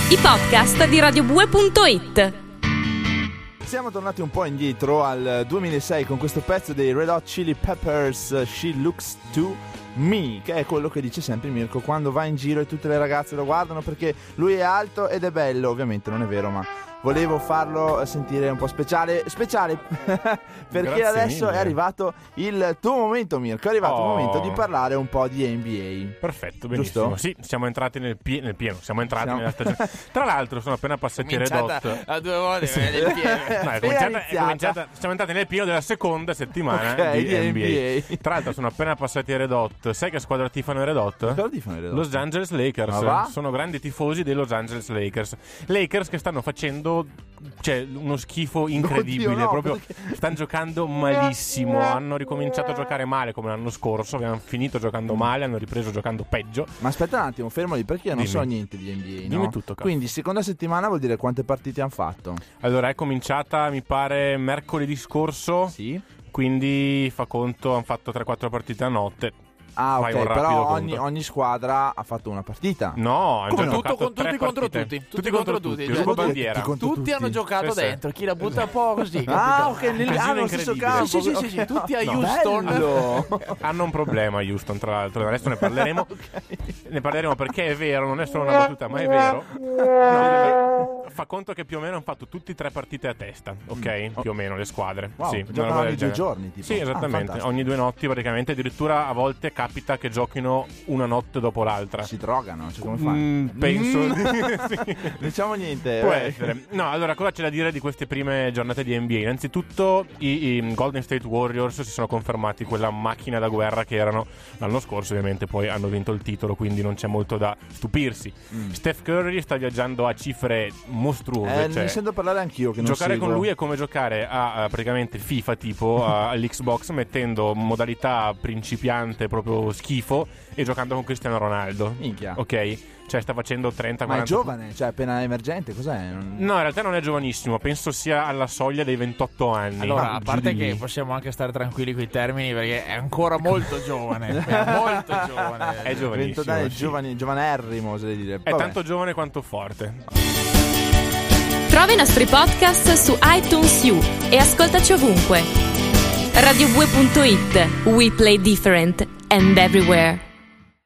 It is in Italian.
i podcast di radiobue.it. Siamo tornati un po' indietro al 2006 con questo pezzo dei Red Hot Chili Peppers, She Looks to Me, che è quello che dice sempre Mirko quando va in giro e tutte le ragazze lo guardano perché lui è alto ed è bello. Ovviamente non è vero, ma volevo farlo sentire un po' speciale perché Grazie adesso mille. è arrivato il tuo momento, Mirko. È arrivato il momento di parlare un po' di NBA. Perfetto, benissimo. Giusto? Sì, siamo entrati nel pieno. Siamo entrati nella stagione. Tra l'altro sono appena passati i Red Hot. a 2 volte nel pieno. No, è cominciata. Siamo entrati nel pieno della seconda settimana Ok, di di NBA. Tra l'altro sono appena passati i Red Hot. Sai che squadra tifano i Red Hot? Cosa tifano i Red Hot? Los Angeles Lakers. Ma va? Sono grandi tifosi dei Los Angeles Lakers. Lakers che stanno facendo uno schifo incredibile. Oddio, no, proprio perché? stanno giocando malissimo. Hanno ricominciato a giocare male come l'anno scorso. Avevano finito giocando male, hanno ripreso giocando peggio. Ma aspetta un attimo, fermo lì perché io non Dimmi. so niente di NBA, no? Dimmi tutto, cazzo. Quindi seconda settimana vuol dire quante partite hanno fatto? Allora è cominciata mi pare mercoledì scorso. Sì. Quindi fa conto, hanno fatto 3-4 partite a notte. Ah, Fai un ok, rapido però conto. ogni squadra ha fatto una partita. No, hanno Come già no? giocato Tutto con tre tutti contro partite. tutti. Tutti contro tutti. Gruppo Tutti bandiera. contro Tutti hanno giocato Sì, sì. dentro. Chi la butta un po' così. Ah, ok, capito? nello stesso incredibile. campo. Sì, sì, sì, sì, tutti a Houston. Bello. Hanno un problema Houston, tra l'altro. Adesso ne parleremo. Ne parleremo perché è vero, non è solo una battuta, ma è vero. No, fa conto che più o meno hanno fatto tutti 3 partite a testa, ok? Più o meno le squadre. Wow, sì, giocano una roba ogni del 2 genere. giorni, tipo. Sì, esattamente. fantastico. Ogni 2 notti praticamente. Addirittura a volte capita che giochino una notte dopo l'altra. Si drogano, cioè come fanno? Penso. Sì. Diciamo niente. Può essere. No, allora cosa c'è da dire di queste prime giornate di NBA? Innanzitutto i Golden State Warriors si sono confermati quella macchina da guerra che erano l'anno scorso, ovviamente poi hanno vinto il titolo, quindi non c'è molto da stupirsi. Steph Curry sta viaggiando a cifre mostruose, Ne sento parlare anch'io che non giocare seguo. con lui è come giocare a praticamente FIFA tipo all'Xbox mettendo modalità principiante proprio schifo e giocando con Cristiano Ronaldo. Minchia. Ok? Cioè sta facendo 30-40. Ma è giovane, cioè appena emergente, cos'è? No, in realtà non è giovanissimo, penso sia alla soglia dei 28 anni. Allora, a Giù parte di che lì. possiamo anche stare tranquilli coi termini perché è ancora molto giovane. È molto giovane. È giovanissimo. 28 anni, sì. giovanerrimo, oserei dire. È Vabbè. tanto giovane quanto forte. Trova i nostri podcast su iTunes U e ascoltaci ovunque. radiobue.it. We play different and everywhere.